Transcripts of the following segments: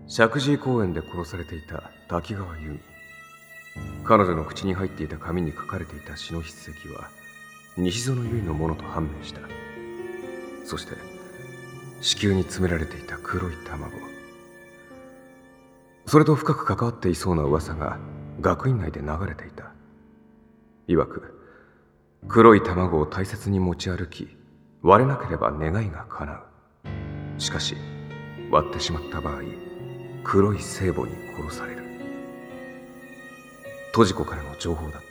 石神井公園で殺されていた滝川由美。彼女の口に入っていた紙に書かれていた詩の筆跡は西園由衣のものと判明した。そして子宮に詰められていた黒い卵、それと深く関わっていそうな噂が学院内で流れていた。いわく黒い卵を大切に持ち歩き、割れなければ願いが叶う。しかし割ってしまった場合、黒い聖母に殺される。トジコからの情報だった。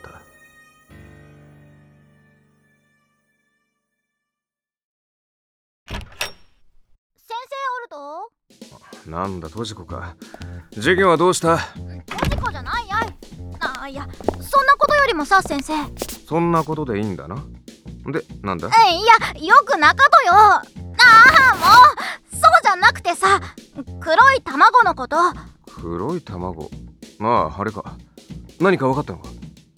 先生おると？ なんだトジコか。授業はどうした？ トジコじゃないやい。いや、そんなことよりもさ、先生。 そんなことでいいんだな。で、なんだ？ いや、よくなかとよ。もうそうじゃなくてさ、黒い卵のこと。 黒い卵？あれか。何か分かったのか？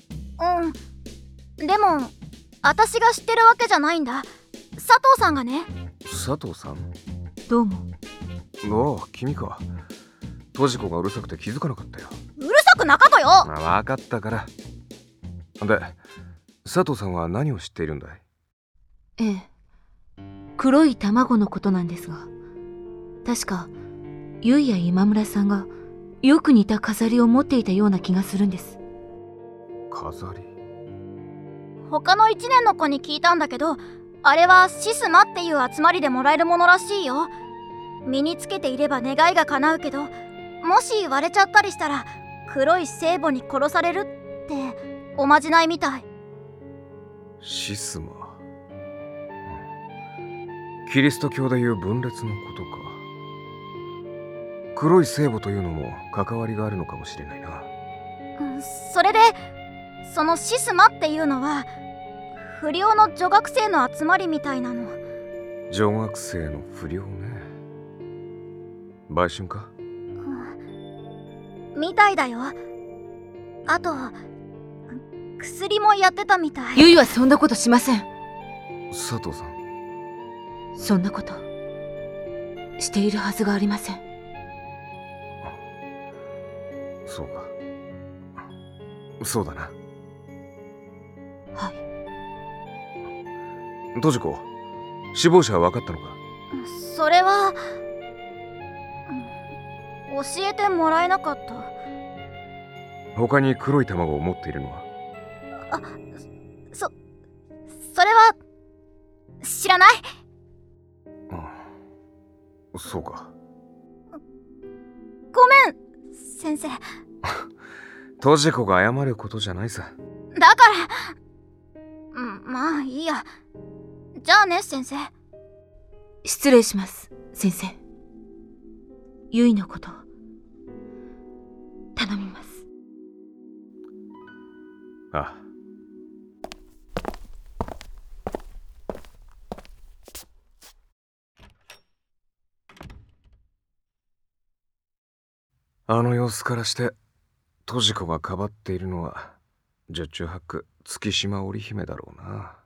でも私が知ってるわけじゃないんだ。佐藤さんがね。 佐藤さん？ どうも。 ああ、君か。トジコがうるさくて気づかなかったよ。 うるさくなかとよ。 分かったから。で、佐藤さんは何を知っているんだい？ ええ、黒い卵のことなんですが、確かゆいや今村さんがよく似た飾りを持っていたような気がするんです。 飾り？ 他の1年の子に聞いたんだけど、あれはシスマっていう集まりでもらえるものらしいよ。身につけていれば願いが叶うけど、もし割れちゃったりしたら黒い聖母に殺されるっておまじないみたい。 シスマ、キリスト教でいう分裂のことか。黒い聖母というのも関わりがあるのかもしれないな。 それでそのシスマっていうのは不良の女学生の集まりみたいなの。 女学生の不良ね。売春か？ みたいだよ。あと薬もやってたみたい。 ゆいはそんなことしません。 佐藤さん？ そんなことしているはずがありません。 そうか。そうだな。 はい。 トジコ、死亡者は分かったのか？ それは教えてもらえなかった。 他に黒い卵を持っているのは？ それは知らない。 そうか。 ごめん先生。 トジコが謝ることじゃないさ。 だからまあいいや。じゃあね先生。 失礼します先生。ゆいのこと頼みます。 あの様子からしてトジコがかばっているのは十中八九月島織姫だろうな。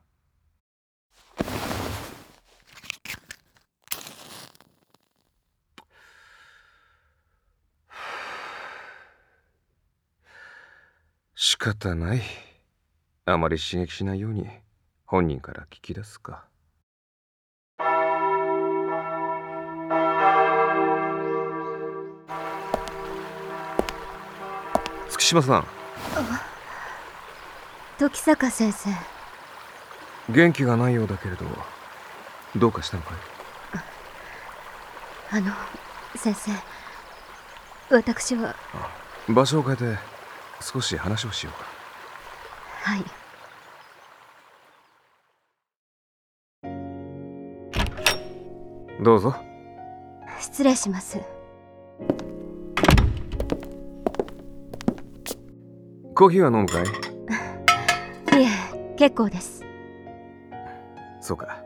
仕方ない。あまり刺激しないように本人から聞き出すか。月島さん。 時坂先生。 元気がないようだけれど、どうかしたのかい？ 先生、私は。 場所を変えて少し話をしようか。 はい。 どうぞ。 失礼します。 コーヒーは飲むかい？ いえ、結構です。 そうか。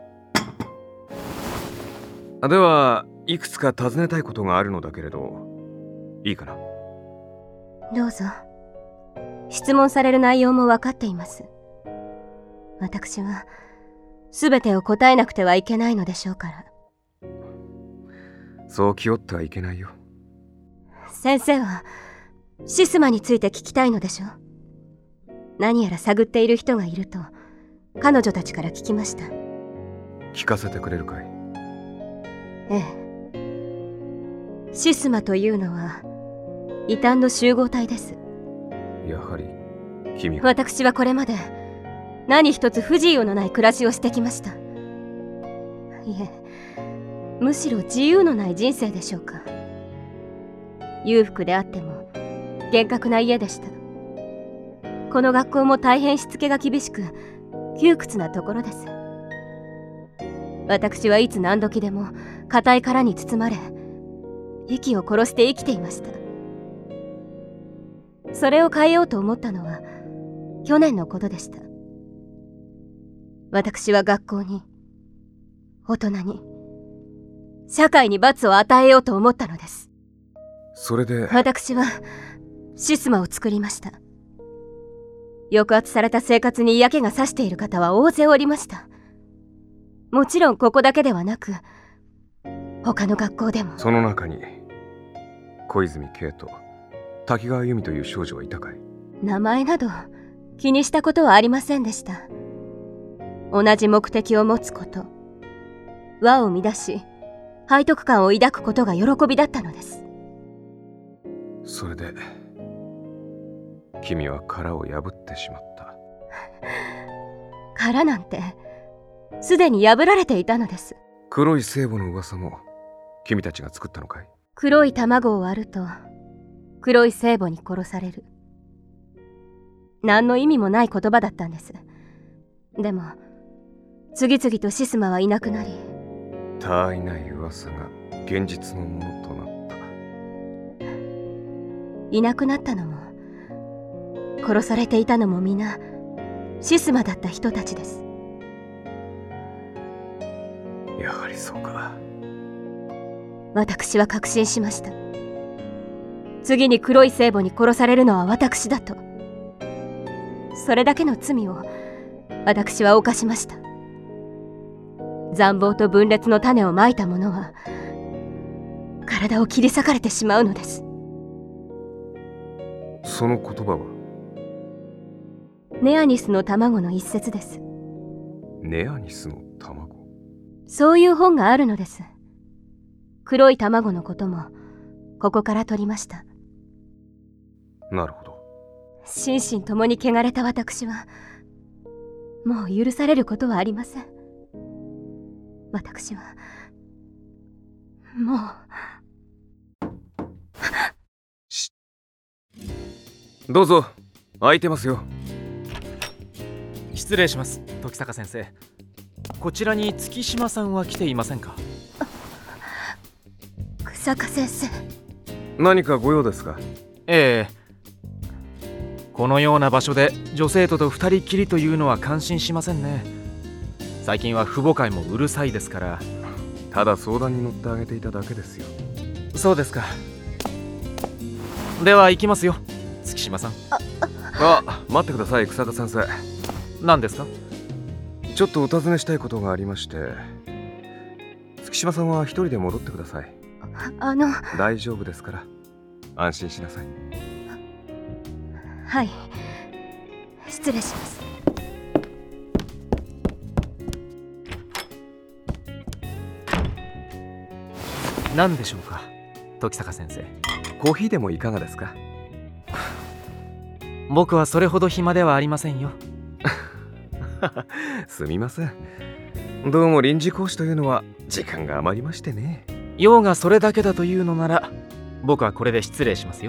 ではいくつか尋ねたいことがあるのだけれど、いいかな？ どうぞ。質問される内容も分かっています。私は全てを答えなくてはいけないのでしょうから。 そう気負ってはいけないよ。 先生はシスマについて聞きたいのでしょ。何やら探っている人がいると彼女たちから聞きました。 聞かせてくれるかい？ ええ。シスマというのは異端の集合体です。 やはり君が。 私はこれまで何一つ不自由のない暮らしをしてきました。いえ、むしろ自由のない人生でしょうか。裕福であっても厳格な家でした。この学校も大変しつけが厳しく窮屈なところです。私はいつ何時でも硬い殻に包まれ、息を殺して生きていました。それを変えようと思ったのは去年のことでした。私は学校に、大人に、社会に罰を与えようと思ったのです。 それで私はシスマを作りました。抑圧された生活に嫌気がさしている方は大勢おりました。もちろんここだけではなく他の学校でも。 その中に小泉慶と滝川由美という少女はいたかい？ 名前など気にしたことはありませんでした。同じ目的を持つこと、和を乱し背徳感を抱くことが喜びだったのです。 それで君は殻を破ってしまった。 殻なんてすでに破られていたのです。 黒い聖母の噂も君たちが作ったのかい？ 黒い卵を割ると黒い聖母に殺される。何の意味もない言葉だったんです。でも次々とシスマはいなくなり、 他愛ない噂が現実のものとなった。 いなくなったのも殺されていたのも皆シスマだった人たちです。 やはりそうか。 私は確信しました。次に黒い聖母に殺されるのは私だと。それだけの罪を私は犯しました。残暴と分裂の種をまいた者は体を切り裂かれてしまうのです。 その言葉は？ ネアニスの卵の一節です。 ネアニスの卵？ そういう本があるのです。黒い卵のこともここから取りました。 なるほど。 心身ともに汚れた私はもう許されることはありません。私はもう。 どうぞ、空いてますよ。 失礼します、時坂先生。こちらに月島さんは来ていませんか？ 日下先生。 何かご用ですか？ ええ。このような場所で女生徒と二人きりというのは感心しませんね。最近は父母会もうるさいですから。 ただ相談に乗ってあげていただけですよ。 そうですか。では行きますよ、月島さん。 待ってください、日下先生。 何ですか？ ちょっとお尋ねしたいことがありまして。月島さんは一人で戻ってください。大丈夫ですから安心しなさい。 はい、失礼します。 何でしょうか、時坂先生。 コーヒーでもいかがですか？ 僕はそれほど暇ではありませんよ。 すみません。どうも臨時講師というのは時間が余りましてね。 用がそれだけだというのなら僕はこれで失礼しますよ。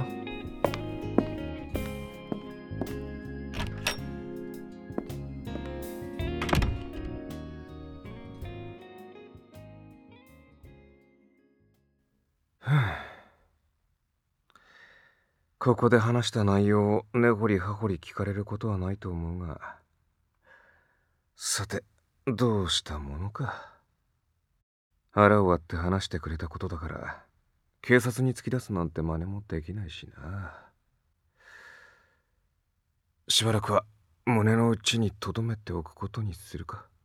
ここで話した内容を根掘り葉掘り聞かれることはないと思うが、さてどうしたものか。腹を割って話してくれたことだから警察に突き出すなんて真似もできないしな。しばらくは胸の内に留めておくことにするか。